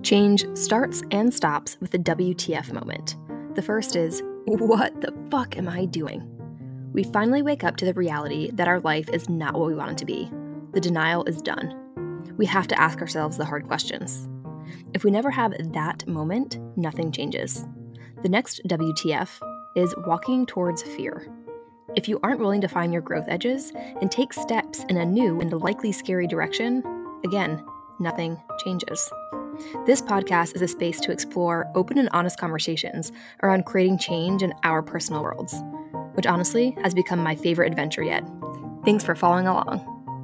Change starts and stops with the WTF moment. The first is, what the fuck am I doing? We finally wake up to the reality that our life is not what we want it to be. The denial is done. We have to ask ourselves the hard questions. If we never have that moment, nothing changes. The next WTF is walking towards fear. If you aren't willing to find your growth edges and take steps in a new and likely scary direction, again, nothing changes. This podcast is a space to explore open and honest conversations around creating change in our personal worlds, which honestly has become my favorite adventure yet. Thanks for following along.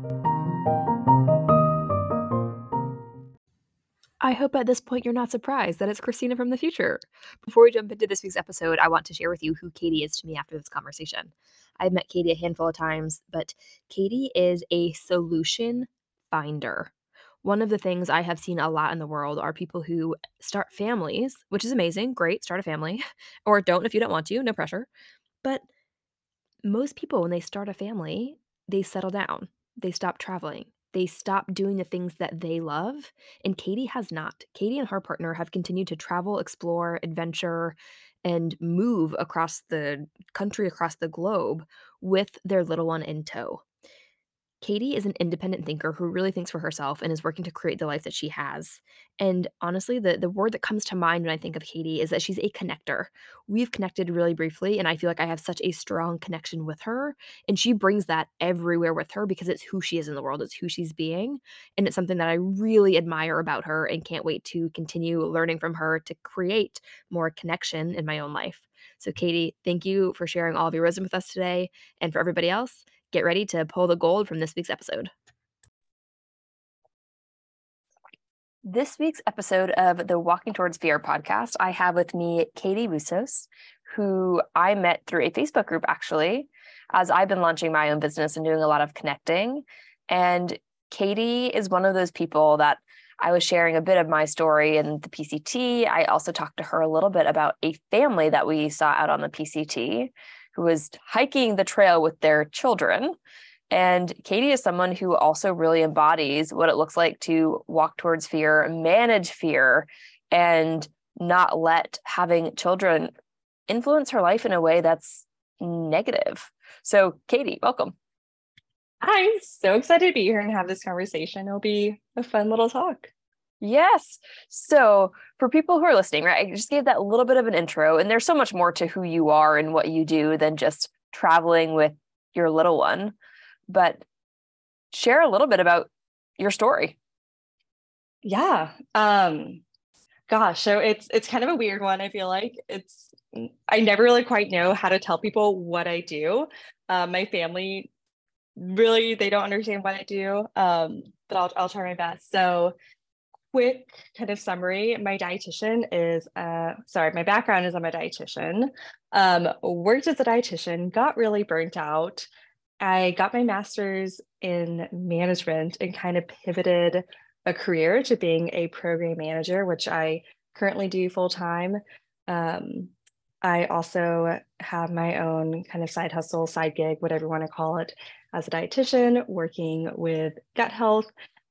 I hope at this point you're not surprised that it's Christina from the future. Before we jump into this week's episode, I want to share with you who Katie is to me after this conversation. I've met Katie a handful of times, but Katie is a solution finder. One of the things I have seen a lot in the world are people who start families, which is amazing, great, start a family, or don't if you don't want to, no pressure. But most people, when they start a family, they settle down, they stop traveling, they stop doing the things that they love. And Katie has not. Katie and her partner have continued to travel, explore, adventure, and move across the country, across the globe with their little one in tow. Katie is an independent thinker who really thinks for herself and is working to create the life that she has. And honestly, the word that comes to mind when I think of Katie is that she's a connector. We've connected really briefly, and I feel like I have such a strong connection with her. And she brings that everywhere with her because it's who she is in the world, it's who she's being. And it's something that I really admire about her and can't wait to continue learning from her to create more connection in my own life. So, Katie, thank you for sharing all of your wisdom with us today. And for everybody else, get ready to pull the gold from this week's episode. This week's episode of the Walking Towards Fear podcast, I have with me Katie Bustos, who I met through a Facebook group, actually, as I've been launching my own business and doing a lot of connecting. And Katie is one of those people that I was sharing a bit of my story in the PCT. I also talked to her a little bit about a family that we saw out on the PCT who was hiking the trail with their children. And Katie is someone who also really embodies what it looks like to walk towards fear, manage fear, and not let having children influence her life in a way that's negative. So, Katie, welcome. I'm so excited to be here and have this conversation. It'll be a fun little talk. Yes. So for people who are listening, right, I just gave that little bit of an intro, and there's so much more to who you are and what you do than just traveling with your little one. But share a little bit about your story. Yeah. Gosh, so it's kind of a weird one. I feel like I never really quite know how to tell people what I do. My family really, they don't understand what I do. But I'll try my best. So quick kind of summary. My background is I'm a dietitian. Worked as a dietitian, got really burnt out. I got my master's in management and kind of pivoted a career to being a program manager, which I currently do full time. I also have my own kind of side hustle, side gig, whatever you want to call it, as a dietitian, working with gut health.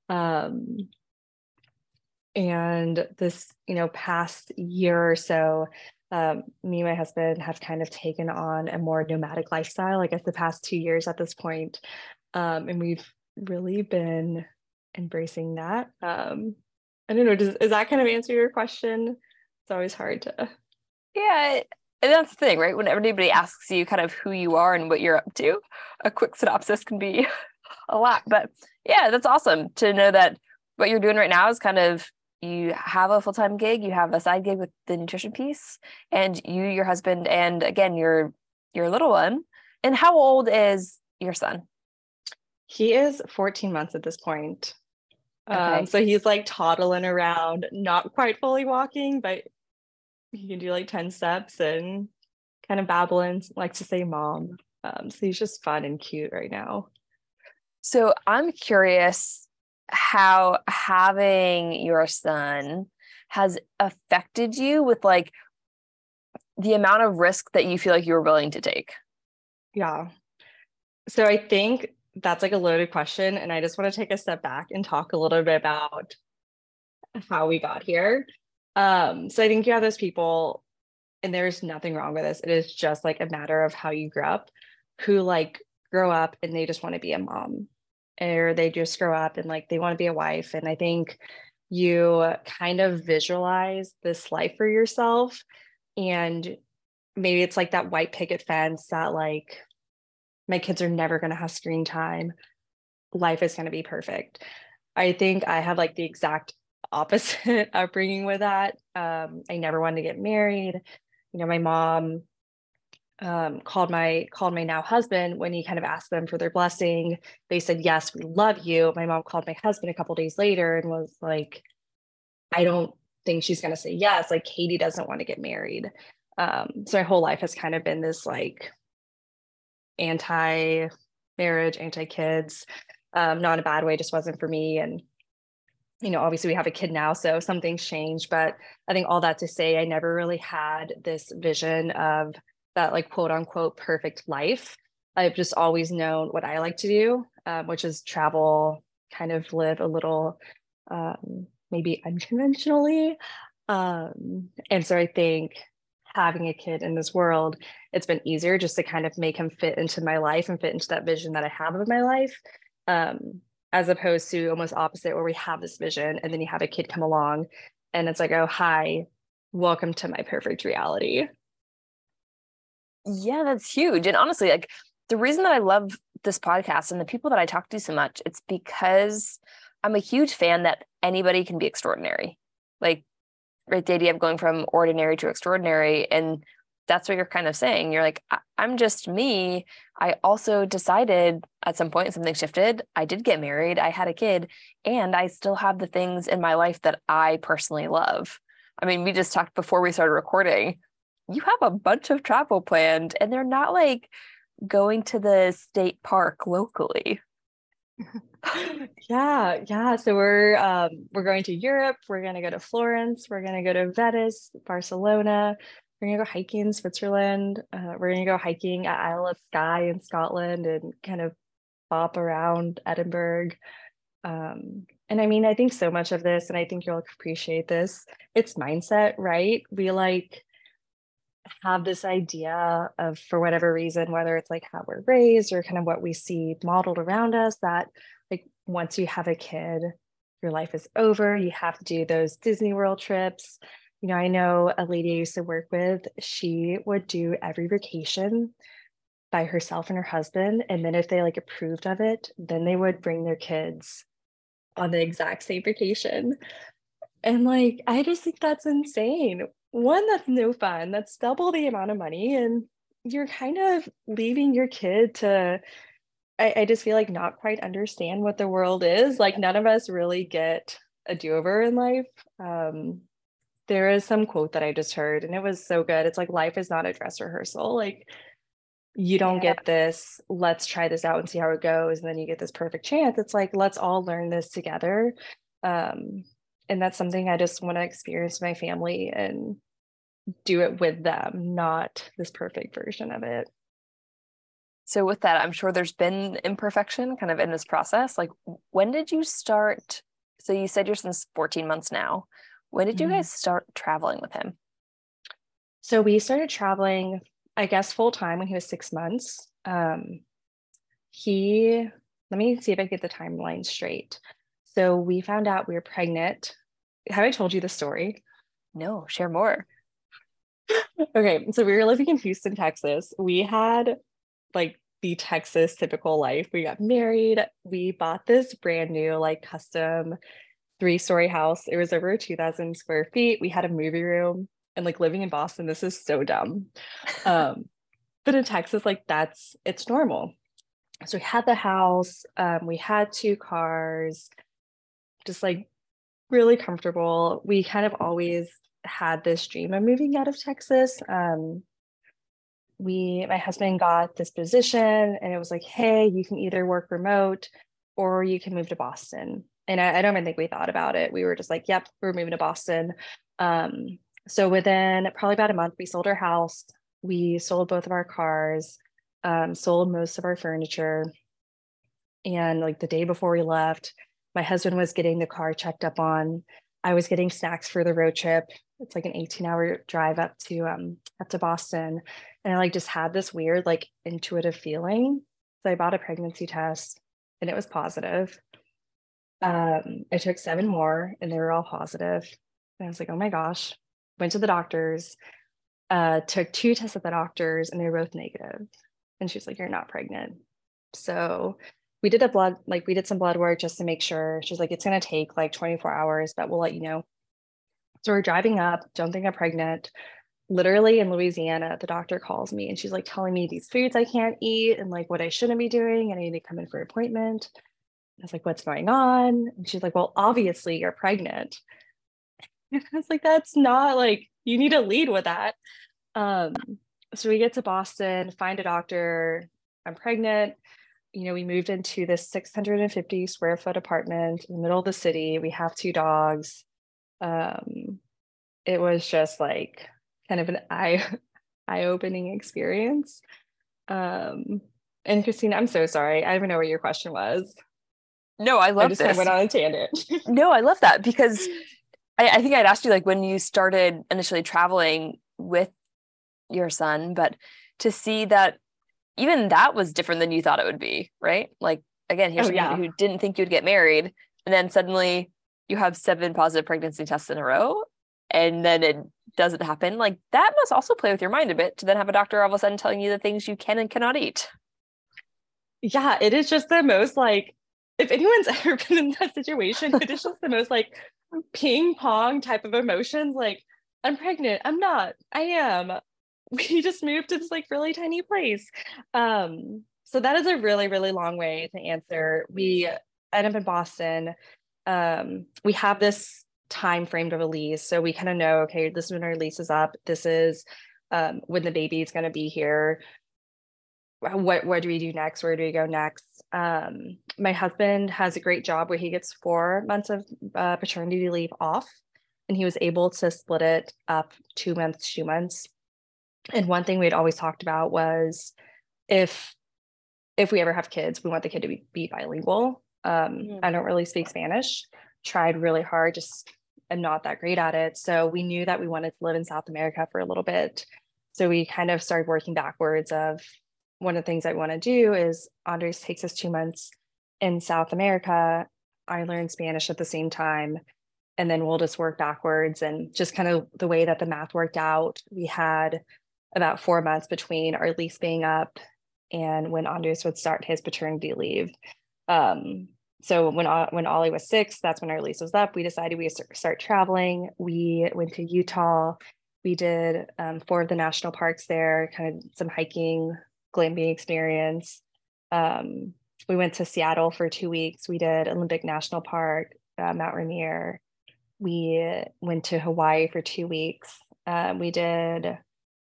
And this, past year or so, me and my husband have kind of taken on a more nomadic lifestyle, I guess the past 2 years at this point. And we've really been embracing that. I don't know, does that kind of answer your question? It's always hard to. Yeah, and that's the thing, right? When anybody asks you kind of who you are and what you're up to, a quick synopsis can be a lot. But yeah, that's awesome to know that what you're doing right now is kind of, you have a full-time gig, you have a side gig with the nutrition piece, and you, your husband, and again, your little one. And how old is your son? He is 14 months at this point. Okay. So he's like toddling around, not quite fully walking, but he can do like 10 steps and kind of babbling, likes to say mom. So he's just fun and cute right now. So I'm curious how having your son has affected you with like the amount of risk that you feel like you were willing to take. Yeah. So I think that's like a loaded question. And I just want to take a step back and talk a little bit about how we got here. So I think you have those people, and there's nothing wrong with this. It is just like a matter of how you grew up, who like grow up and they just want to be a mom, or they just grow up and like they want to be a wife. And I think you kind of visualize this life for yourself. And maybe it's like that white picket fence that like my kids are never going to have screen time. Life is going to be perfect. I think I have like the exact opposite upbringing with that. I never wanted to get married. You know, my mom called my now husband when he kind of asked them for their blessing. They said, "Yes, we love you." My mom called my husband a couple days later and was like, "I don't think she's going to say yes. Like Katie doesn't want to get married." So my whole life has kind of been this like anti-marriage, anti-kids, not in a bad way, just wasn't for me. And you know, obviously we have a kid now, so some things changed. But I think all that to say, I never really had this vision of that like quote unquote perfect life. I've just always known what I like to do, which is travel, kind of live a little maybe unconventionally. And so I think having a kid in this world, it's been easier just to kind of make him fit into my life and fit into that vision that I have of my life. As opposed to almost opposite where we have this vision and then you have a kid come along and it's like, oh, hi, welcome to my perfect reality. Yeah, that's huge. And honestly, like the reason that I love this podcast and the people that I talk to so much, it's because I'm a huge fan that anybody can be extraordinary. Like, right, the idea of going from ordinary to extraordinary. And that's what you're kind of saying. You're like, I'm just me. I also decided at some point something shifted. I did get married. I had a kid, and I still have the things in my life that I personally love. I mean, we just talked before we started recording. You have a bunch of travel planned, and they're not like going to the state park locally. Yeah. So we're going to Europe. We're gonna go to Florence. We're gonna go to Venice, Barcelona. We're gonna go hiking in Switzerland. We're gonna go hiking at Isle of Skye in Scotland and kind of bop around Edinburgh. And I mean, I think so much of this, and I think you'll appreciate this. It's mindset, right? We like have this idea of, for whatever reason, whether it's like how we're raised or kind of what we see modeled around us, that like once you have a kid, your life is over. You have to do those Disney World trips. You know, I know a lady I used to work with, she would do every vacation by herself and her husband. And then if they like approved of it, then they would bring their kids on the exact same vacation. And like, I just think that's insane. One, that's no fun. That's double the amount of money. And you're kind of leaving your kid to, I just feel like not quite understand what the world is. Like, none of us really get a do-over in life. There is some quote that I just heard, and it was so good. It's like, life is not a dress rehearsal. Like, you don't get this, let's try this out and see how it goes. And then you get this perfect chance. It's like, let's all learn this together. And that's something I just want to experience my family and do it with them, not this perfect version of it. So with that, I'm sure there's been imperfection kind of in this process. Like, when did you start? So you said your son's 14 months now. When did you guys start traveling with him? So we started traveling, I guess, full time when he was 6 months. Let me see if I get the timeline straight. So we found out we were pregnant. Have I told you the story? No, share more. Okay, so we were living in Houston, Texas. We had like the Texas typical life. We got married. We bought this brand new, like custom 3-story house. It was over 2,000 square feet. We had a movie room, and like living in Boston, this is so dumb. But in Texas, like it's normal. So we had the house, we had 2 cars, just like really comfortable. We kind of always had this dream of moving out of Texas. My husband got this position, and it was like, hey, you can either work remote or you can move to Boston. And I don't even think we thought about it. We were just like, yep, we're moving to Boston. So within probably about a month, we sold our house. We sold both of our cars, sold most of our furniture. And like the day before we left, my husband was getting the car checked up on. I was getting snacks for the road trip. It's like an 18-hour drive up to Boston. And I like just had this weird like intuitive feeling. So I bought a pregnancy test and it was positive. I took 7 more and they were all positive. And I was like, oh my gosh. Went to the doctors, took 2 tests at the doctors and they were both negative. And she was like, you're not pregnant. So we did some blood work just to make sure. She's like, it's gonna take like 24 hours, but we'll let you know. So we're driving up, don't think I'm pregnant. Literally in Louisiana, the doctor calls me and she's like telling me these foods I can't eat and like what I shouldn't be doing. And I need to come in for an appointment. I was like, what's going on? And she's like, well, obviously you're pregnant. And I was like, that's not like, you need to lead with that. Um, so we get to Boston, find a doctor. I'm pregnant. We moved into this 650 square foot apartment in the middle of the city. We have 2 dogs. Um, it was just like kind of an eye-opening experience. And Christina, I'm so sorry. I don't even know what your question was. No, I I love just kind of this. went on a tangent. No, I love that because I think I'd asked you like when you started initially traveling with your son, but to see that even that was different than you thought it would be, right? Like again, here's Oh someone yeah. who didn't think you'd get married, and then suddenly you have 7 positive pregnancy tests in a row, and then it doesn't happen. Like that must also play with your mind a bit to then have a doctor all of a sudden telling you the things you can and cannot eat. Yeah, it is just the most like, if anyone's ever been in that situation, it is just the most like ping pong type of emotions. Like, I'm pregnant, I'm not, I am. We just moved to this like really tiny place. So that is a really, really long way to answer. We end up in Boston. We have this time frame to release. So we kind of know, okay, this is when our lease is up. This is when the baby is going to be here. What do we do next? Where do we go next? My husband has a great job where he gets 4 months of paternity leave off, and he was able to split it up 2 months, 2 months. And one thing we'd always talked about was if we ever have kids, we want the kid to be bilingual. I don't really speak Spanish. Tried really hard, just am not that great at it. So we knew that we wanted to live in South America for a little bit. So we kind of started working backwards of one of the things I want to do is Andres takes us 2 months in South America. I learned Spanish at the same time. And then we'll just work backwards. And just kind of the way that the math worked out, we had about 4 months between our lease being up and when Andres would start his paternity leave. So when Ollie was 6, that's when our lease was up. We decided we start traveling. We went to Utah. We did 4 of the national parks there, kind of some hiking, glamping experience. We went to Seattle for 2 weeks. We did Olympic National Park, Mount Rainier. We went to Hawaii for 2 weeks. We did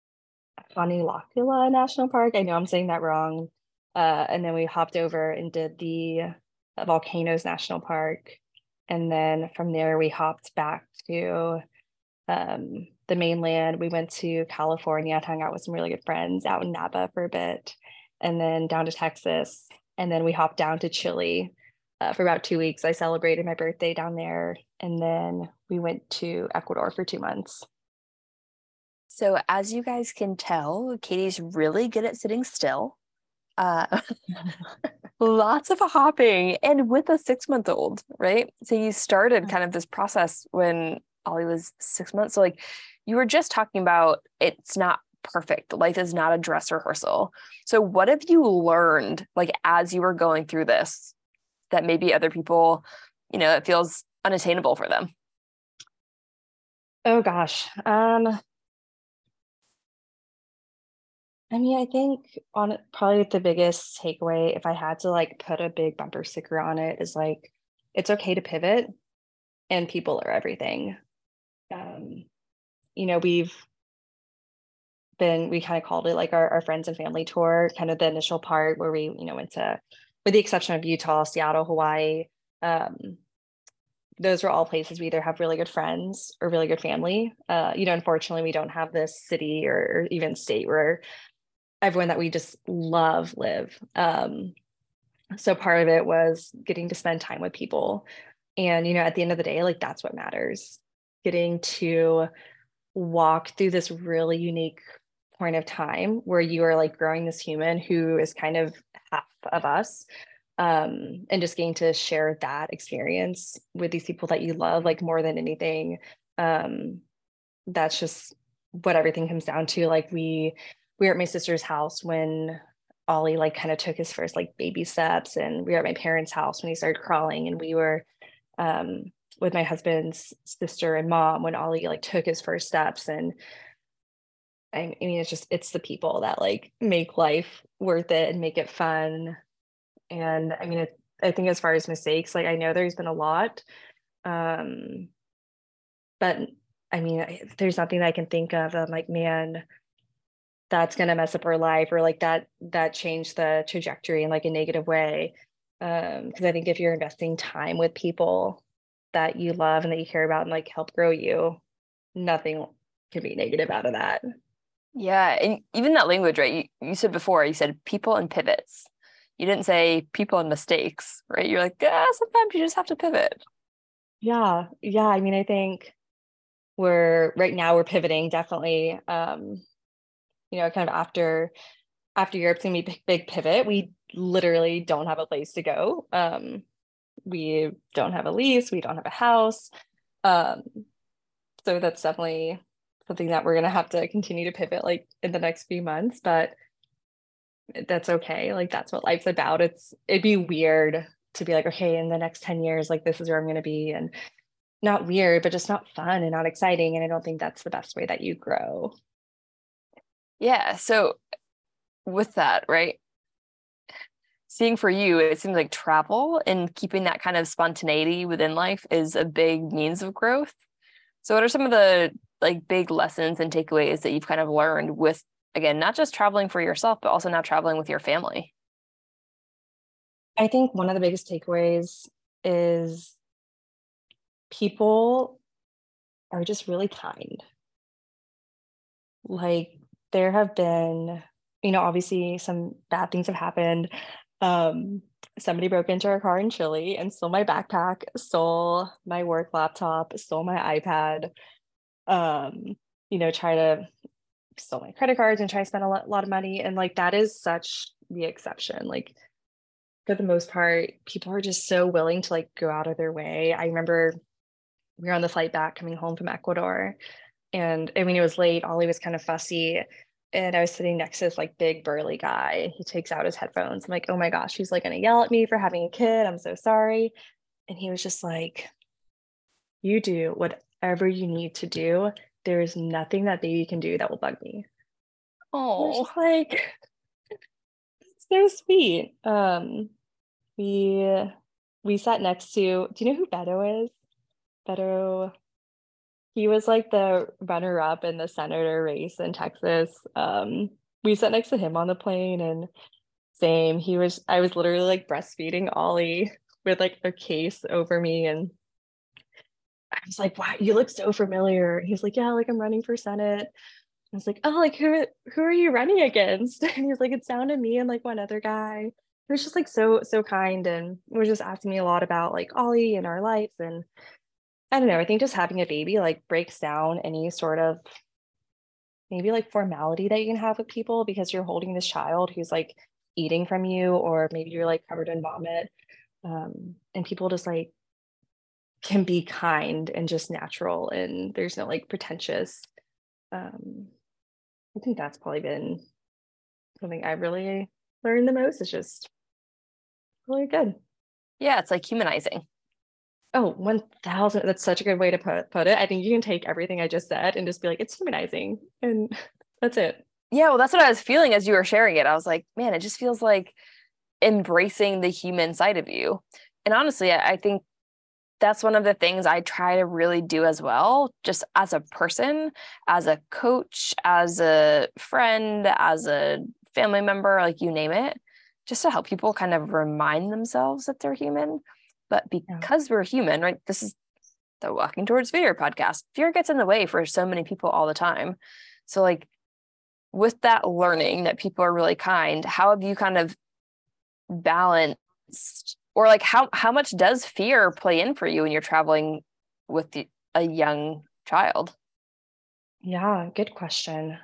Kaneohe National Park. I know I'm saying that wrong. And then we hopped over and did the Volcanoes National Park. And then from there, we hopped back to the mainland. We went to California, hung out with some really good friends out in Napa for a bit, and then down to Texas. And then we hopped down to Chile for about 2 weeks. I celebrated my birthday down there. And then we went to Ecuador for 2 months. So as you guys can tell, Katie's really good at sitting still. Lots of hopping and with a 6-month-old, right? So you started kind of this process when Ollie was 6 months. So like you were just talking about it's not perfect. Life is not a dress rehearsal. So what have you learned like as you were going through this that maybe other people, it feels unattainable for them? Oh gosh. I think on probably the biggest takeaway, if I had to like put a big bumper sticker on it, is like it's okay to pivot and people are everything. We kind of called it like our friends and family tour, kind of the initial part where we, went to, with the exception of Utah, Seattle, Hawaii. Those were all places we either have really good friends or really good family. Unfortunately, we don't have this city or even state where everyone that we just love live. So part of it was getting to spend time with people. And, at the end of the day, like that's what matters. Getting to walk through this really unique point of time where you are like growing this human who is kind of half of us, and just getting to share that experience with these people that you love, like more than anything. That's just what everything comes down to. Like we were at my sister's house when Ollie like kind of took his first like baby steps, and we were at my parents' house when he started crawling, and we were um, with my husband's sister and mom when Ollie like took his first steps. And I mean, it's the people that like make life worth it and make it fun. And I mean, I think as far as mistakes, like I know there's been a lot, um, but I mean, there's nothing that I can think of. I'm like, man, that's gonna mess up our life, or like that changed the trajectory in like a negative way. Because I think if you're investing time with people that you love and that you care about and like help grow you, nothing can be negative out of that. Yeah, and even that language, right? You said before, you said people and pivots. You didn't say people and mistakes, right? You're like, sometimes you just have to pivot. Yeah. I mean, I think right now we're pivoting definitely. Kind of after Europe's gonna be a big pivot. We literally don't have a place to go. We don't have a lease, we don't have a house. Um, so that's definitely something that we're gonna have to continue to pivot like in the next few months, but that's okay. Like that's what life's about. It'd be weird to be like, okay, in the next 10 years, like this is where I'm gonna be. And not weird, but just not fun and not exciting. And I don't think that's the best way that you grow. Yeah. So with that, right? Seeing for you, it seems like travel and keeping that kind of spontaneity within life is a big means of growth. So what are some of the like big lessons and takeaways that you've kind of learned with, again, not just traveling for yourself, but also now traveling with your family? I think one of the biggest takeaways is people are just really kind. Like there have been, obviously some bad things have happened. Somebody broke into our car in Chile and stole my backpack, stole my work laptop, stole my iPad, try to steal my credit cards and try to spend a lot of money. And like that is such the exception. Like for the most part, people are just so willing to like go out of their way. I remember we were on the flight back coming home from Ecuador, and I mean it was late. Ollie was kind of fussy, and I was sitting next to this like big burly guy, and he takes out his headphones. I'm like, oh my gosh, he's like gonna yell at me for having a kid. I'm so sorry. And he was just like, you do whatever you need to do. There is nothing that baby can do that will bug me. I was Oh, just like, it's so sweet. We we sat next to, do you know who Beto is? Beto, he was like the runner up in the senator race in Texas. We sat next to him on the plane, and same, I was literally like breastfeeding Ollie with like a case over me, and I was like, wow, you look so familiar. He's like, yeah, like I'm running for Senate. I was like, oh, like who are you running against? And he was like, it's down to me and like one other guy. He was just like so kind, and was just asking me a lot about like Ollie and our lives. And I don't know, I think just having a baby like breaks down any sort of maybe like formality that you can have with people, because you're holding this child who's like eating from you, or maybe you're like covered in vomit. And people just like can be kind and just natural, and there's no like pretentious. um I think that's probably been something I really learned the most. Is just really good. yeah, it's like humanizing. Oh, 1000. That's such a good way to put it. I think you can take everything I just said and just be like, it's humanizing. And that's it. Yeah, well, that's what I was feeling as you were sharing it. I was like, man, it just feels like embracing the human side of you. And honestly, I think that's one of the things I try to really do as well, just as a person, as a coach, as a friend, as a family member, like you name it, just to help people kind of remind themselves that they're human. But Yeah. because we're human, right? This is the Walking Towards Fear podcast. Fear gets in the way for so many people all the time. So, like, with that learning that people are really kind, how have you kind of balanced Or like how much does fear play in for you when you're traveling with a young child? Yeah, good question.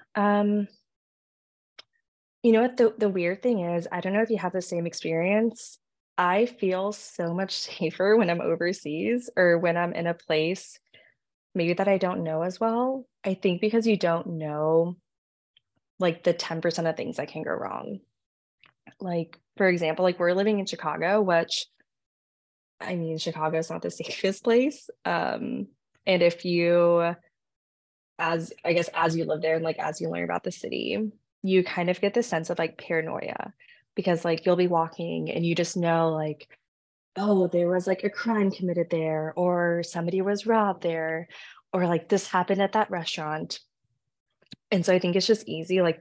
You know what the weird thing is, I don't know if you have the same experience. I feel so much safer when I'm overseas or when I'm in a place maybe that I don't know as well. I think because you don't know like the 10% of things that can go wrong. Like, for example, like we're living in Chicago, which I mean, Chicago is not the safest place. And if you, as I guess, as you live there and like as you learn about the city, you kind of get this sense of like paranoia because like you'll be walking and you just know like, oh, there was like a crime committed there, or somebody was robbed there, or like this happened at that restaurant. And so I think it's just easy, like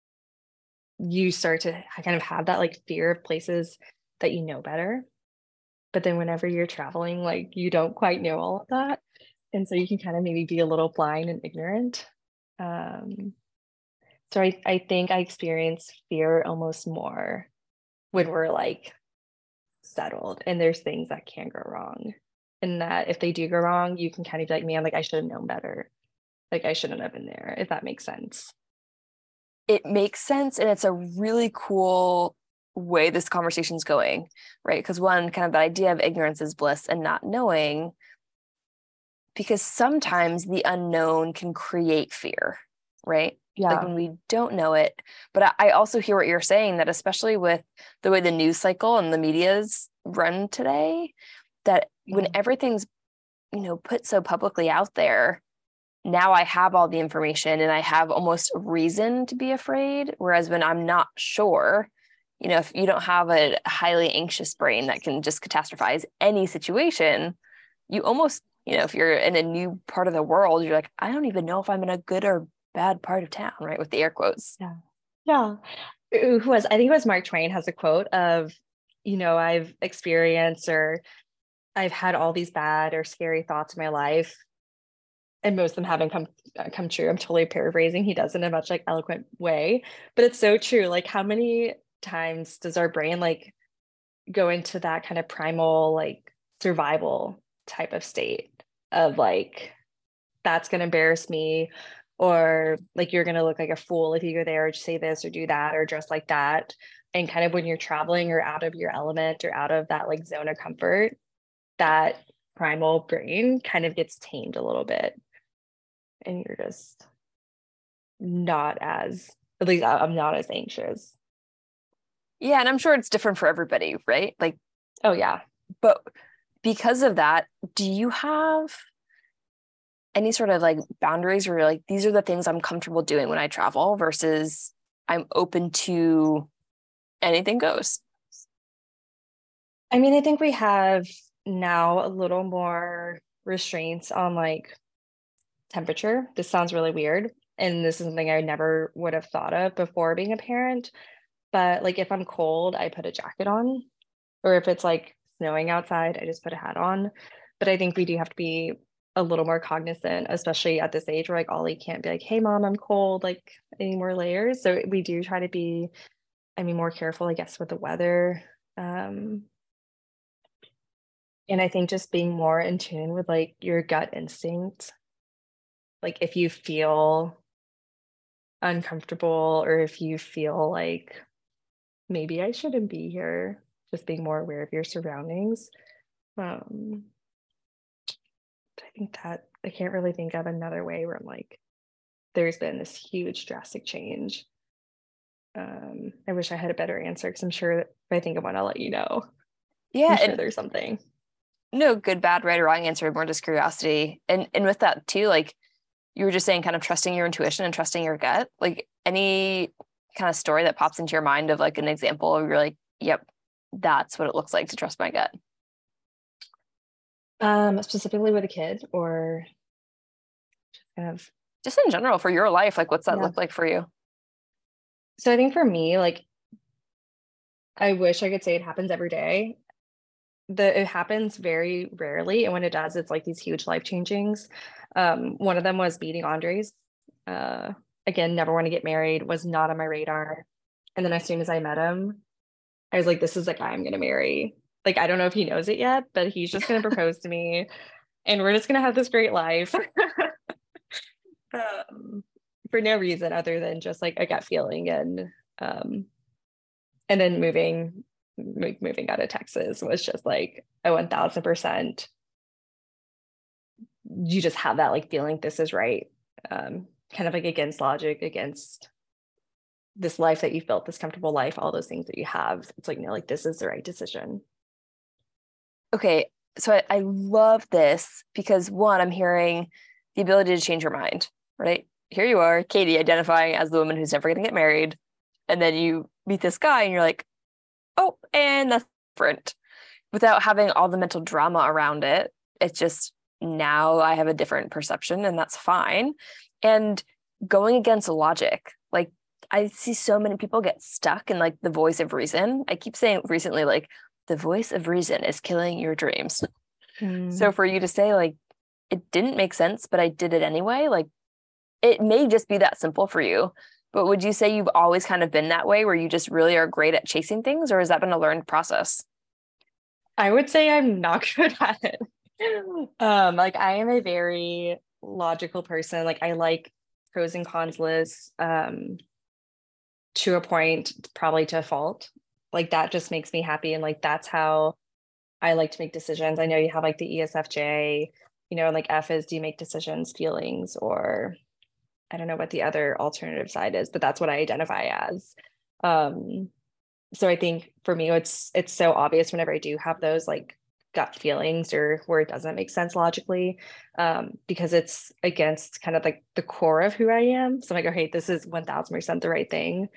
you start to kind of have that like fear of places that you know better. But then whenever you're traveling, like you don't quite know all of that. And so you can kind of maybe be a little blind and ignorant. Um, so I think I experience fear almost more when we're like settled and there's things that can go wrong. And that if they do go wrong, you can kind of be like, man, like I should have known better. Like I shouldn't have been there, if that makes sense. It makes sense, and it's a really cool way this conversation's going, right? Because one, kind of the idea of ignorance is bliss and not knowing, because sometimes the unknown can create fear, right? Like Yeah. when we don't know it. But I also hear what you're saying, that especially with the way the news cycle and the media's run today, that when Yeah. everything's, put so publicly out there, now I have all the information and I have almost reason to be afraid. Whereas when I'm not sure, if you don't have a highly anxious brain that can just catastrophize any situation, you almost, if you're in a new part of the world, you're like, I don't even know if I'm in a good or bad part of town, right? With the air quotes. Yeah. Yeah. I think it was Mark Twain has a quote of, I've experienced or I've had all these bad or scary thoughts in my life, and most of them haven't come true. I'm totally paraphrasing. He does in a much like eloquent way, but it's so true. Like how many times does our brain like go into that kind of primal like survival type of state of like that's going to embarrass me, or like you're going to look like a fool if you go there or say this or do that or dress like that. And kind of when you're traveling or out of your element or out of that like zone of comfort, that primal brain kind of gets tamed a little bit, and you're just not as, at least I'm not as anxious. Yeah. And I'm sure it's different for everybody, right? Like, Oh yeah. but because of that, do you have any sort of like boundaries where you're like, these are the things I'm comfortable doing when I travel versus I'm open to anything goes? I mean, I think we have now a little more restraints on like temperature. This sounds really weird, and this is something I never would have thought of before being a parent. But like if I'm cold, I put a jacket on, or if it's like snowing outside, I just put a hat on. But I think we do have to be a little more cognizant, especially at this age where like Ollie can't be like, "Hey, mom, I'm cold." Like any more layers. So we do try to be, I mean, more careful, I guess, with the weather. Um, and I think just being more in tune with like your gut instinct. Like if you feel uncomfortable or if you feel like maybe I shouldn't be here, just being more aware of your surroundings. Um, I think that I can't really think of another way where I'm like, there's been this huge drastic change. I wish I had a better answer because I'm sure that if I think of one, I'll let you know. Yeah. I'm sure And there's something. no good, bad, right or wrong answer, more just curiosity. And with that too, like you were just saying, kind of trusting your intuition and trusting your gut. Like any kind of story that pops into your mind of like an example of you're like, yep, that's what it looks like to trust my gut. Specifically with a kid or just kind of, Just in general for your life, like what's that yeah. look like for you? So I think for me, like, I wish I could say it happens every day. It happens very rarely, and when it does, it's like these huge life changings. One of them was meeting Andres. Uh, Again, never want to get married, was not on my radar. And then as soon as I met him, I was like, this is the guy I'm gonna marry. Like, I don't know if he knows it yet, but he's just going to propose to me and we're just going to have this great life. For no reason other than just like a gut feeling. And then moving out of Texas was just like a 1000%. You just have that like feeling this is right. Kind of like against logic, against this life that you've built, this comfortable life, all those things that you have. It's like, no, like this is the right decision. Okay. So I love this because one, I'm hearing the ability to change your mind, right? Here you are, Katie, identifying as the woman who's never going to get married. And then you meet this guy and you're like, oh, and that's different. Without having all the mental drama around it. It's just now I have a different perception and that's fine. And going against logic, like I see so many people get stuck in like the voice of reason. I keep saying recently, like the voice of reason is killing your dreams. So for you to say like, it didn't make sense, but I did it anyway, like it may just be that simple for you. But would you say you've always kind of been that way where you just really are great at chasing things, or has that been a learned process? I would say I'm not good at it. Like I am a very logical person. Like I like pros and cons lists to a point, probably to a fault. Like that just makes me happy. And like that's how I like to make decisions. I know you have like the ESFJ, you know, and like F is do you make decisions, feelings, or I don't know what the other alternative side is, but that's what I identify as. So I think for me, it's so obvious whenever I do have those like gut feelings or where it doesn't make sense logically, because it's against kind of like the core of who I am. So I'm like, okay, this is 1000% the right thing.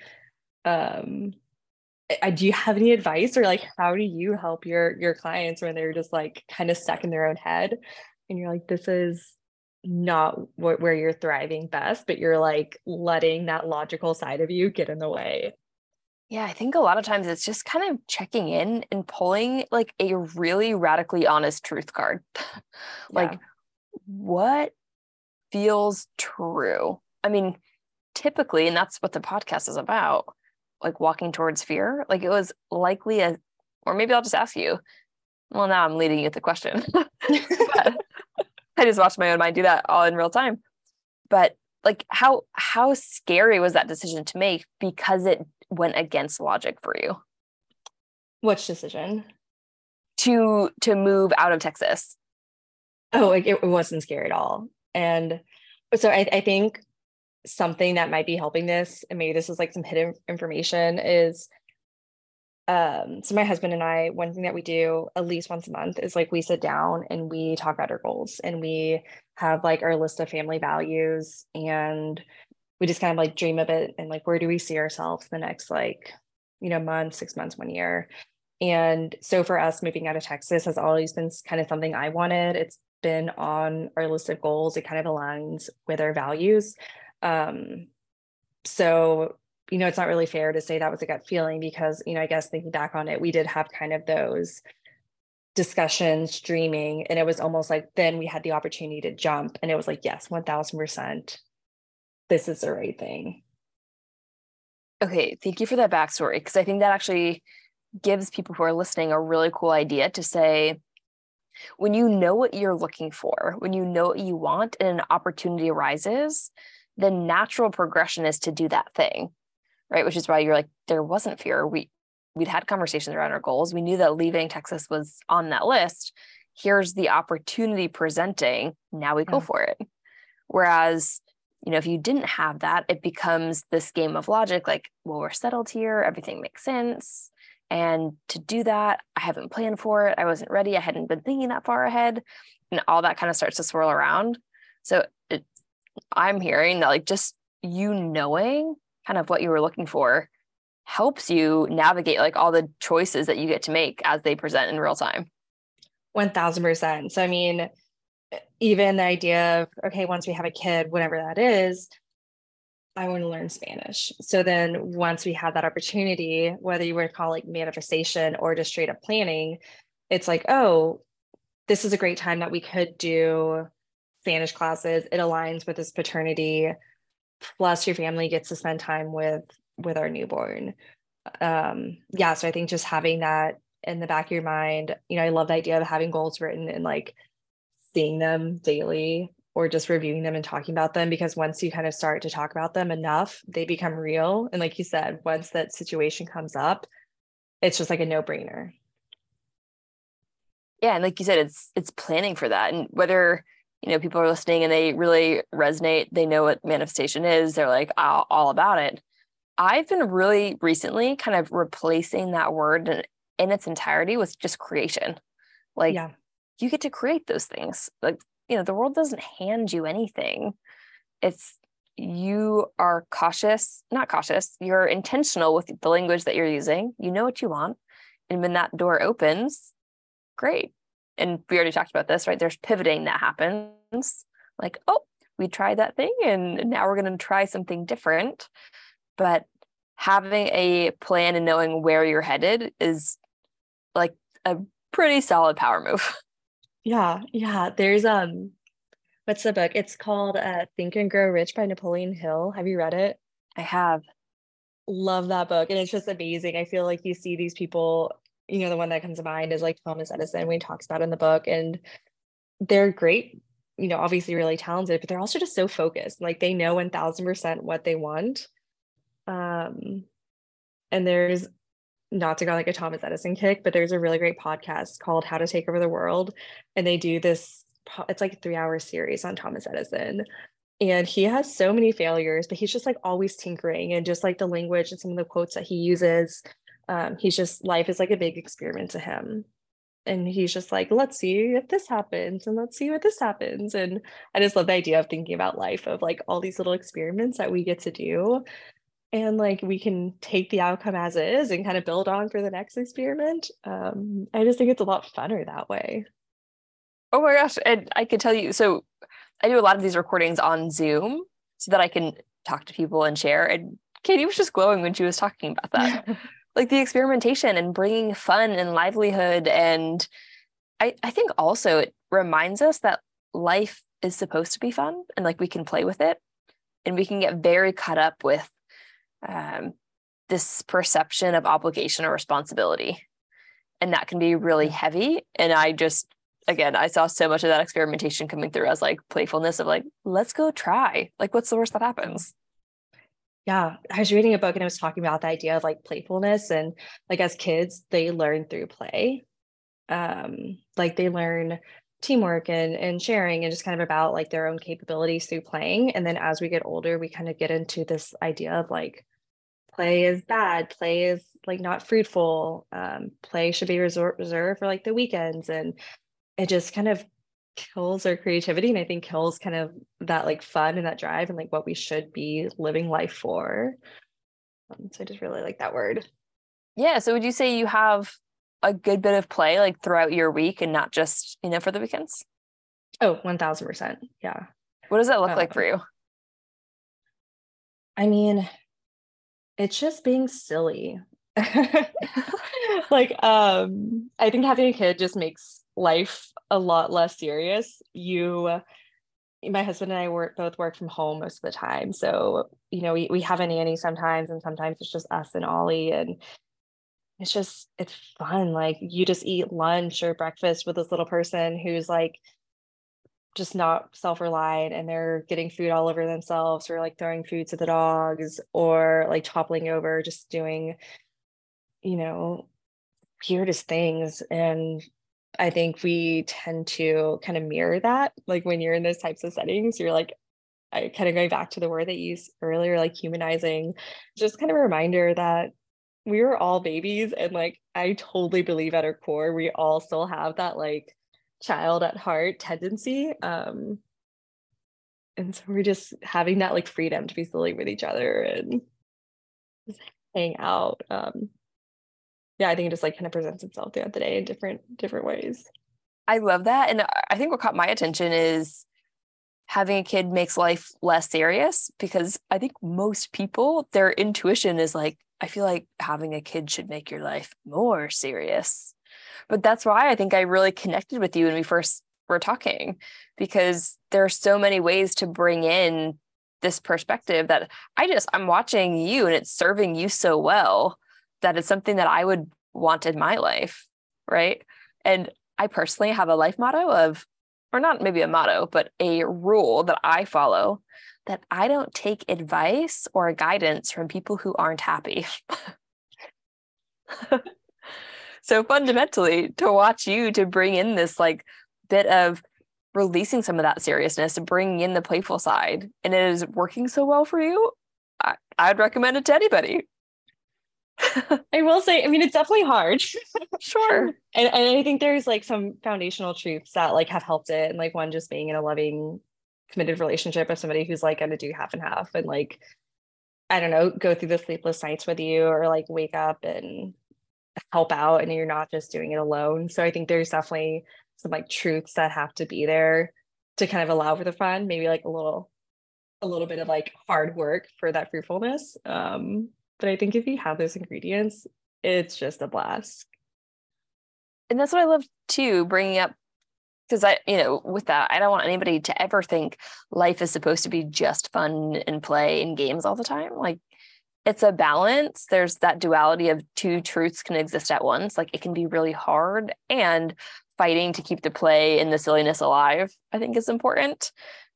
Do you have any advice or like how do you help your clients when they're just like kind of stuck in their own head and you're like, this is not where you're thriving best, but you're like letting that logical side of you get in the way? Yeah, I think a lot of times it's just kind of checking in and pulling like a really radically honest truth card. Like, Yeah. what feels true? I mean, typically, and that's what the podcast is about, like walking towards fear, like it was likely or maybe I'll just ask you. Well, now I'm leading you with the question. But I just watched my own mind do that all in real time. But like how scary was that decision to make because it went against logic for you? Which decision? To move out of Texas. Oh, like it wasn't scary at all. And so I think something that might be helping this, and maybe this is like some hidden information, is so my husband and I, one thing that we do at least once a month is like we sit down and we talk about our goals and we have like our list of family values and we just kind of like dream of it and like where do we see ourselves the next like, you know, month, 6 months, 1 year. And so for us, moving out of Texas has always been kind of something I wanted. It's been on our list of goals. It kind of aligns with our values. So, you know, it's not really fair to say that was a gut feeling because, you know, I guess thinking back on it, we did have kind of those discussions, dreaming, and it was almost like then we had the opportunity to jump and it was like, yes, 1000%, this is the right thing. Okay, thank you for that backstory, because I think that actually gives people who are listening a really cool idea to say, when you know what you're looking for, when you know what you want and an opportunity arises, the natural progression is to do that thing, right? Which is why you're like, there wasn't fear. We'd had conversations around our goals. We knew that leaving Texas was on that list. Here's the opportunity presenting. Now we go for it. Whereas, you know, if you didn't have that, it becomes this game of logic, like, well, we're settled here. Everything makes sense. And to do that, I haven't planned for it. I wasn't ready. I hadn't been thinking that far ahead. And all that kind of starts to swirl around. So I'm hearing that like just you knowing kind of what you were looking for helps you navigate like all the choices that you get to make as they present in real time. 1000%. So, I mean, even the idea of, okay, once we have a kid, whatever that is, I want to learn Spanish. So then once we have that opportunity, whether you would call it manifestation or just straight up planning, it's like, oh, this is a great time that we could do Spanish classes. It aligns with this paternity, plus your family gets to spend time with our newborn. So I think just having that in the back of your mind. I love the idea of having goals written and like seeing them daily or just reviewing them and talking about them, because once you kind of start to talk about them enough, they become real. And like you said, once that situation comes up, it's just like a no-brainer. Yeah, and like you said, it's planning for that. And whether, people are listening and they really resonate, they know what manifestation is, they're like all about it. I've been really recently kind of replacing that word in its entirety with just creation. Like, Yeah. you get to create those things. Like, the world doesn't hand you anything. You are not cautious, you're intentional with the language that you're using. You know what you want. And when that door opens, great. And we already talked about this, right? There's pivoting that happens. Like, oh, we tried that thing and now we're going to try something different. But having a plan and knowing where you're headed is like a pretty solid power move. Yeah. There's what's the book? It's called Think and Grow Rich by Napoleon Hill. Have you read it? I have. Love that book. And it's just amazing. I feel like you see these people, the one that comes to mind is like Thomas Edison when he talks about in the book, and they're great, obviously really talented, but they're also just so focused. Like they know 1000% what they want. And there's, not to go like a Thomas Edison kick, but there's a really great podcast called How to Take Over the World. And they do this, it's like a 3-hour series on Thomas Edison. And he has so many failures, but he's just like always tinkering, and just like the language and some of the quotes that he uses. He's just, life is like a big experiment to him. And he's just like, let's see if this happens and let's see what this happens. And I just love the idea of thinking about life of like all these little experiments that we get to do. And like we can take the outcome as is and kind of build on for the next experiment. I just think it's a lot funner that way. Oh my gosh. And I can tell you, so I do a lot of these recordings on Zoom so that I can talk to people and share. And Katie was just glowing when she was talking about that. Like the experimentation and bringing fun and livelihood. And I think also it reminds us that life is supposed to be fun and like we can play with it. And we can get very caught up with this perception of obligation or responsibility. And that can be really heavy. And I saw so much of that experimentation coming through as like playfulness of like, let's go try. Like, what's the worst that happens? Yeah, I was reading a book and I was talking about the idea of like playfulness, and like as kids, they learn through play. Like they learn teamwork and sharing and just kind of about like their own capabilities through playing. And then as we get older, we kind of get into this idea of like play is bad, play is like not fruitful, play should be reserved for like the weekends, and it just kind of kills our creativity, and I think kills kind of that like fun and that drive and like what we should be living life for. So I just really like that word. Yeah. So would you say you have a good bit of play like throughout your week and not just, for the weekends? Oh, 1000%. Yeah. What does that look like for you? I mean, it's just being silly. Like, I think having a kid just makes life a lot less serious. My husband and I both work from home most of the time. So, we have a nanny sometimes, and sometimes it's just us and Ollie. And it's fun. Like you just eat lunch or breakfast with this little person who's like just not self-reliant, and they're getting food all over themselves, or like throwing food to the dogs, or like toppling over, just doing, weirdest things. And I think we tend to kind of mirror that. Like when you're in those types of settings, you're like, I kind of going back to the word that you used earlier, like humanizing, just kind of a reminder that we were all babies. And like, I totally believe at our core, we all still have that like child at heart tendency. And so we're just having that like freedom to be silly with each other and just hang out. Yeah, I think it just like kind of presents itself throughout the day in different ways. I love that. And I think what caught my attention is having a kid makes life less serious, because I think most people, their intuition is like, I feel like having a kid should make your life more serious. But that's why I think I really connected with you when we first were talking, because there are so many ways to bring in this perspective that I'm watching you and it's serving you so well that it's something that I would want in my life. right? And I personally have a life motto of, or not maybe a motto, but a rule that I follow, that I don't take advice or guidance from people who aren't happy. So fundamentally, to watch you to bring in this like bit of releasing some of that seriousness and bringing in the playful side, and it is working so well for you, I'd recommend it to anybody. I will say, I mean, it's definitely hard. Sure. And I think there's like some foundational truths that like have helped it. And like one, just being in a loving, committed relationship with somebody who's like going to do half and half and like, I don't know, go through the sleepless nights with you or like wake up and help out and you're not just doing it alone. So I think there's definitely some like truths that have to be there to kind of allow for the fun, maybe like a little bit of like hard work for that fruitfulness. But I think if you have those ingredients, it's just a blast. And that's what I love too, bringing up, because with that, I don't want anybody to ever think life is supposed to be just fun and play and games all the time. Like, it's a balance. There's that duality of two truths can exist at once. Like, it can be really hard, and fighting to keep the play and the silliness alive, I think, is important.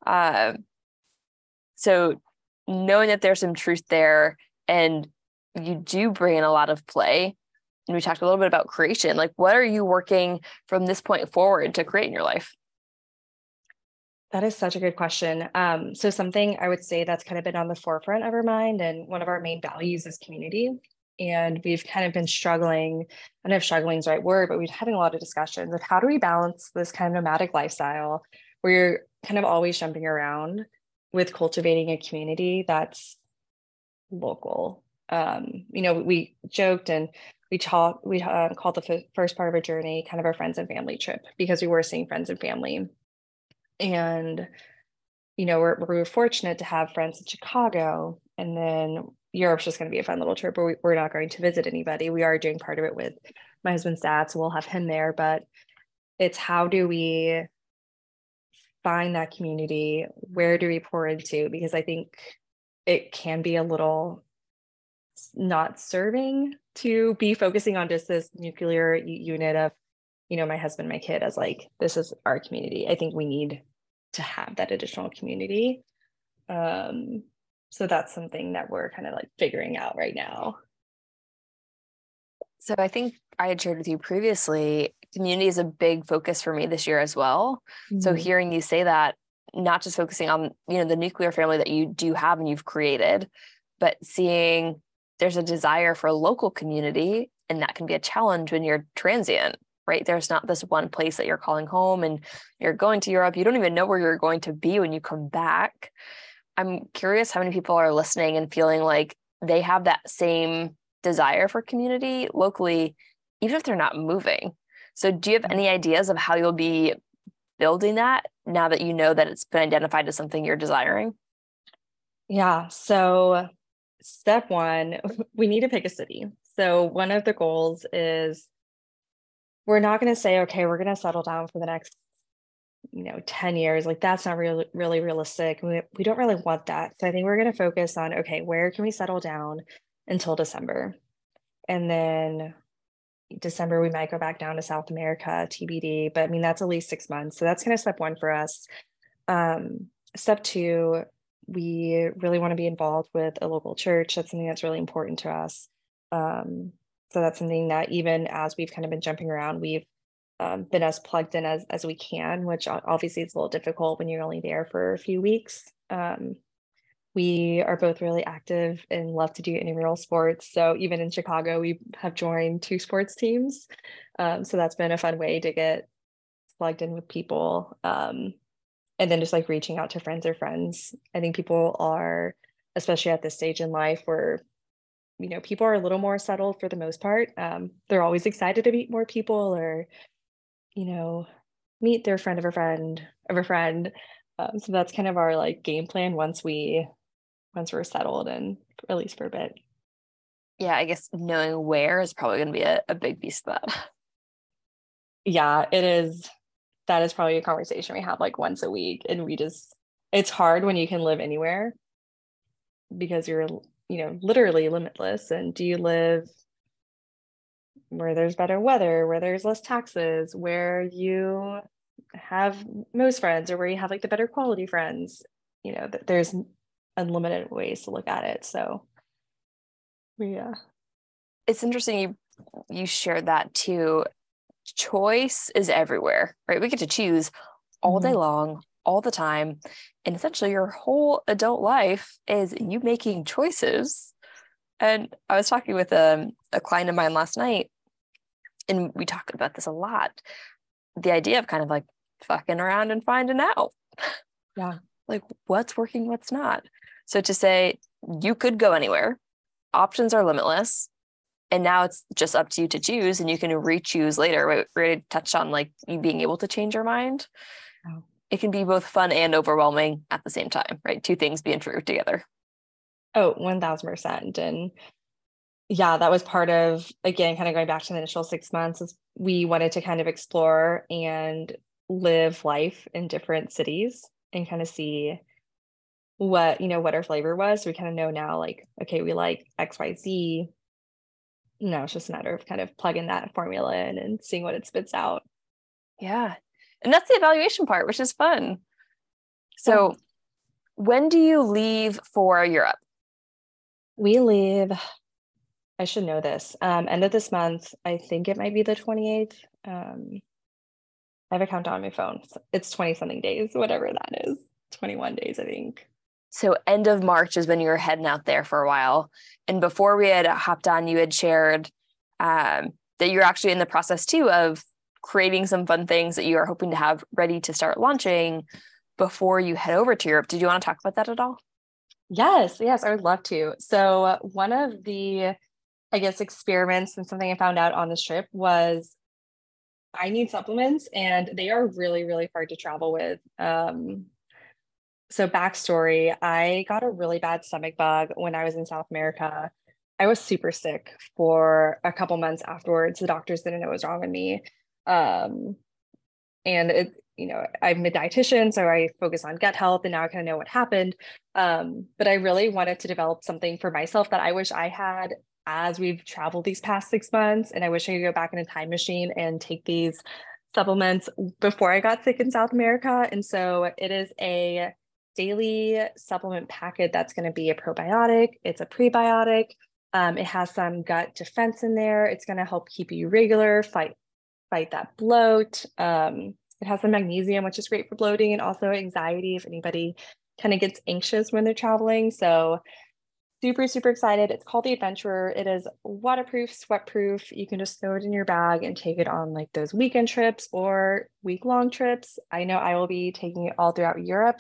So knowing that there's some truth there, and you do bring in a lot of play, and we talked a little bit about creation. Like, what are you working from this point forward to create in your life? That is such a good question. So something I would say that's kind of been on the forefront of our mind, and one of our main values is community. And we've kind of been struggling, I don't know if struggling is the right word, but we've having a lot of discussions of how do we balance this kind of nomadic lifestyle where you're kind of always jumping around with cultivating a community that's local. We joked and we called the first part of our journey kind of our friends and family trip, because we were seeing friends and family. And we're fortunate to have friends in Chicago, and then Europe's just going to be a fun little trip where we're not going to visit anybody. We are doing part of it with my husband's dad, so we'll have him there, but it's how do we find that community? Where do we pour into? Because I think it can be a little not serving to be focusing on just this nuclear unit of, my husband, my kid, as like, this is our community. I think we need to have that additional community. So that's something that we're kind of like figuring out right now. So I think I had shared with you previously, community is a big focus for me this year as well. Mm-hmm. So hearing you say that, not just focusing on, the nuclear family that you do have and you've created, but seeing there's a desire for a local community, and that can be a challenge when you're transient, right? There's not this one place that you're calling home, and you're going to Europe. You don't even know where you're going to be when you come back. I'm curious how many people are listening and feeling like they have that same desire for community locally, even if they're not moving. So do you have any ideas of how you'll be building that now that you know that it's been identified as something you're desiring? Yeah. So step one, we need to pick a city. So one of the goals is we're not going to say, okay, we're going to settle down for the next 10 years. Like, that's not really realistic. We don't really want that. So I think we're going to focus on, okay, where can we settle down until December? And then December, we might go back down to South America, TBD, but I mean, that's at least 6 months. So that's kind of step one for us. Step two, we really want to be involved with a local church. That's something that's really important to us. So that's something that even as we've kind of been jumping around, we've been as plugged in as we can, which obviously is a little difficult when you're only there for a few weeks. We are both really active and love to do intramural sports. So even in Chicago, we have joined 2 sports teams. So that's been a fun way to get plugged in with people. And then just like reaching out to friends or friends. I think people are, especially at this stage in life where, people are a little more settled for the most part. They're always excited to meet more people or, meet their friend of a friend of a friend. So that's kind of our like game plan once we're settled, and at least for a bit. Yeah, I guess knowing where is probably going to be a big piece of that. Yeah, it is. That is probably a conversation we have like once a week. And it's hard when you can live anywhere because you're, literally limitless. And do you live, where there's better weather, where there's less taxes, where you have most friends, or where you have like the better quality friends. There's unlimited ways to look at it. So yeah. It's interesting you shared that too. Choice is everywhere, right? We get to choose all day long, all the time. And essentially your whole adult life is you making choices. And I was talking with a client of mine last night, and we talked about this a lot. The idea of kind of like fucking around and finding out. Yeah. Like what's working, what's not. So to say you could go anywhere, options are limitless. And now it's just up to you to choose, and you can re-choose later. We already touched on like you being able to change your mind. Oh. It can be both fun and overwhelming at the same time, right? Two things being true together. Oh, 1000%. And yeah, that was part of, again, kind of going back to the initial 6 months, is we wanted to kind of explore and live life in different cities and kind of see what our flavor was. So we kind of know now, like, okay, we like XYZ. No, it's just a matter of kind of plugging that formula in and seeing what it spits out. Yeah. And that's the evaluation part, which is fun. So when do you leave for Europe? We leave, I should know this, end of this month. I think it might be the 28th. I have a countdown on my phone. It's 20 something days, whatever that is. 21 days, I think. So end of March is when you were heading out there for a while. And before we had hopped on, you had shared that you're actually in the process too of creating some fun things that you are hoping to have ready to start launching before you head over to Europe. Did you want to talk about that at all? Yes, I would love to. So one of the, I guess, experiments and something I found out on this trip was I need supplements, and they are really, really hard to travel with. So backstory, I got a really bad stomach bug when I was in South America. I was super sick for a couple months afterwards. The doctors didn't know what was wrong with me. And I'm a dietitian, so I focus on gut health, and now I kind of know what happened. But I really wanted to develop something for myself that I wish I had as we've traveled these past 6 months. And I wish I could go back in a time machine and take these supplements before I got sick in South America. And so it is a daily supplement packet that's going to be a probiotic. It's a prebiotic. It has some gut defense in there. It's going to help keep you regular, fight that bloat. It has some magnesium, which is great for bloating and also anxiety if anybody kind of gets anxious when they're traveling. So super, super excited. It's called the Adventurer. It is waterproof, sweat-proof. You can just throw it in your bag and take it on like those weekend trips or week-long trips. I know I will be taking it all throughout Europe.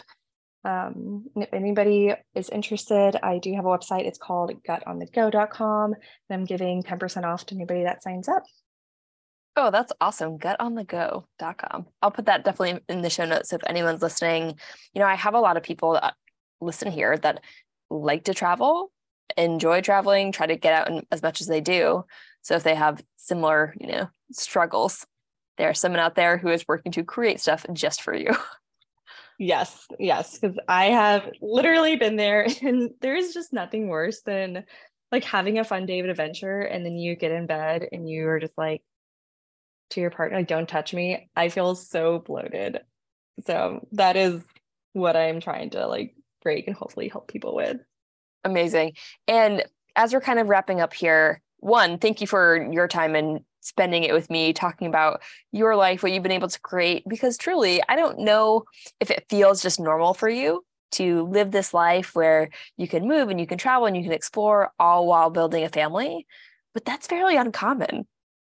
If anybody is interested, I do have a website. It's called gutonthego.com, and I'm giving 10% off to anybody that signs up. Oh, that's awesome. Gutonthego.com. I'll put that definitely in the show notes if anyone's listening. I have a lot of people that listen here that like to travel, enjoy traveling, try to get out as much as they do. So if they have similar, struggles, there's someone out there who is working to create stuff just for you. Yes, because I have literally been there, and there's just nothing worse than like having a fun day of adventure, and then you get in bed and you are just like to your partner, like, don't touch me. I feel so bloated. So that is what I'm trying to like break and hopefully help people with. Amazing. And as we're kind of wrapping up here, one, thank you for your time and spending it with me, talking about your life, what you've been able to create, because truly, I don't know if it feels just normal for you to live this life where you can move and you can travel and you can explore all while building a family, but that's fairly uncommon.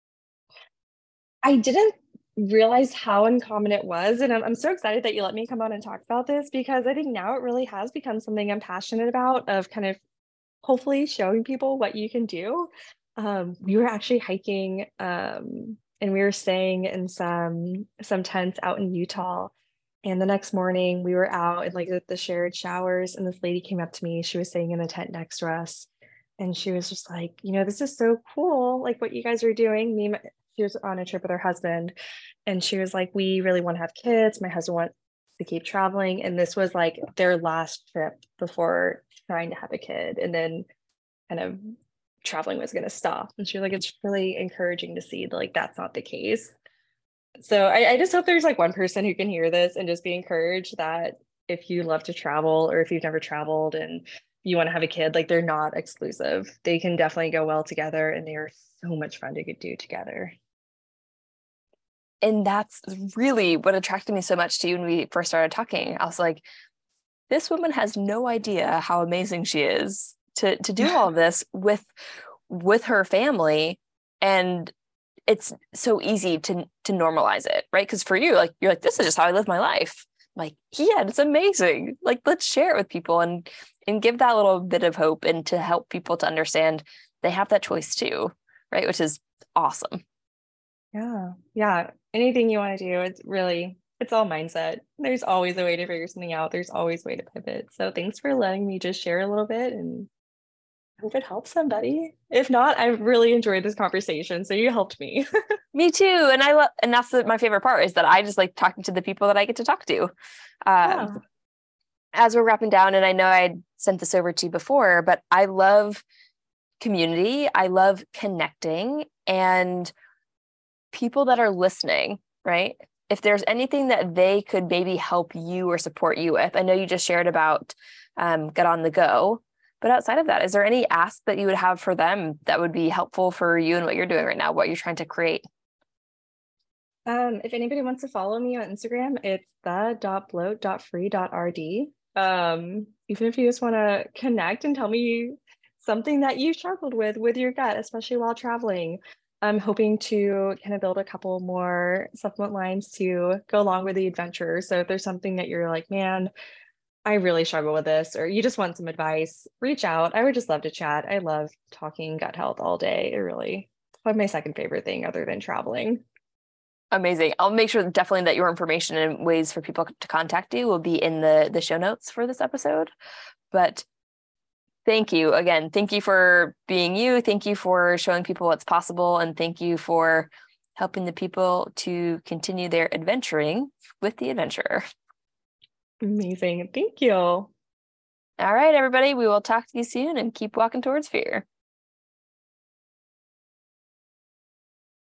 I didn't realize how uncommon it was. And I'm so excited that you let me come on and talk about this, because I think now it really has become something I'm passionate about, of kind of hopefully showing people what you can do. We were actually hiking and we were staying in some tents out in Utah. And the next morning we were out in like the shared showers, and this lady came up to me. She was staying in the tent next to us. And she was just like, this is so cool, like what you guys are doing. She was on a trip with her husband, and she was like, we really want to have kids. My husband wants to keep traveling. And this was like their last trip before trying to have a kid, and then kind of traveling was going to stop. And she was like, it's really encouraging to see like that's not the case. So I just hope there's like one person who can hear this and just be encouraged that if you love to travel or if you've never traveled and you want to have a kid, like they're not exclusive. They can definitely go well together and they are so much fun to do together. And that's really what attracted me so much to you when we first started talking. I was like, this woman has no idea how amazing she is to do all of this with her family. And it's so easy to normalize it, right? Because for you, like, you're like, this is just how I live my life. I'm like, yeah, it's amazing. Like, let's share it with people and give that little bit of hope and to help people to understand they have that choice too, right? Which is awesome. Yeah. Anything you want to do, it's all mindset. There's always a way to figure something out. There's always a way to pivot. So thanks for letting me just share a little bit, and I hope it helps somebody. If not, I really enjoyed this conversation. So you helped me. Me too. And and that's my favorite part, is that I just like talking to the people that I get to talk to. As we're wrapping down, and I know I sent this over to you before, but I love community. I love connecting, and people that are listening, right? If there's anything that they could maybe help you or support you with, I know you just shared about Get On The Go, but outside of that, is there any ask that you would have for them that would be helpful for you and what you're doing right now, what you're trying to create? If anybody wants to follow me on Instagram, it's the.bloat.free.rd. Even if you just want to connect and tell me something that you struggled with your gut, especially while traveling. I'm hoping to kind of build a couple more supplement lines to go along with the adventure. So if there's something that you're like, man, I really struggle with this, or you just want some advice, reach out. I would just love to chat. I love talking gut health all day. It's probably my second favorite thing other than traveling. Amazing. I'll make sure definitely that your information and ways for people to contact you will be in the show notes for this episode. But thank you again. Thank you for being you. Thank you for showing people what's possible. And thank you for helping the people to continue their adventuring with the adventurer. Amazing. Thank you. All right, everybody. We will talk to you soon and keep walking towards fear.